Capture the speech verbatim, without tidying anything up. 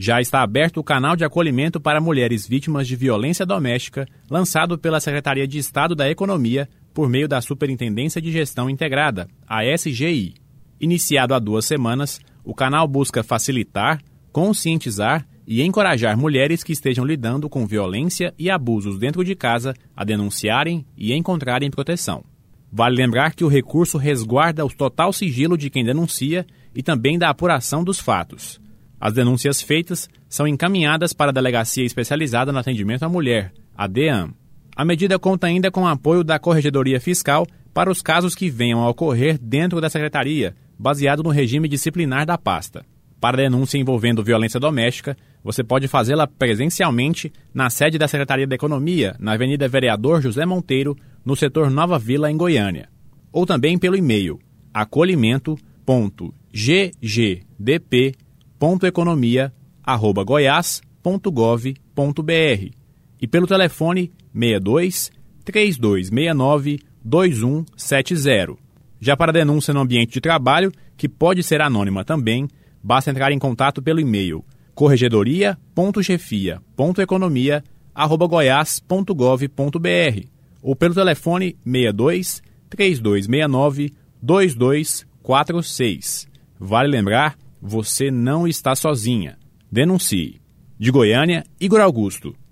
Já está aberto o canal de acolhimento para mulheres vítimas de violência doméstica, lançado pela Secretaria de Estado da Economia por meio da Superintendência de Gestão Integrada, a S G I. Iniciado há duas semanas, o canal busca facilitar, conscientizar e encorajar mulheres que estejam lidando com violência e abusos dentro de casa a denunciarem e encontrarem proteção. Vale lembrar que o recurso resguarda o total sigilo de quem denuncia e também da apuração dos fatos. As denúncias feitas são encaminhadas para a Delegacia Especializada no Atendimento à Mulher, a DEAM. A medida conta ainda com o apoio da Corregedoria Fiscal para os casos que venham a ocorrer dentro da Secretaria, baseado no regime disciplinar da pasta. Para denúncia envolvendo violência doméstica, você pode fazê-la presencialmente na sede da Secretaria da Economia, na Avenida Vereador José Monteiro, no setor Nova Vila, em Goiânia. Ou também pelo e-mail acolhimento ponto g g d p ponto economia arroba goiás ponto gov ponto b r e pelo telefone seis dois, três dois seis nove, dois um sete zero. Já para denúncia no ambiente de trabalho, que pode ser anônima também, basta entrar em contato pelo e-mail corregedoria ponto chefia ponto economia arroba goiás ponto gov ponto b r ou pelo telefone seis dois, três dois seis nove, dois dois quatro seis. Vale lembrar, você não está sozinha. Denuncie. De Goiânia, Igor Augusto.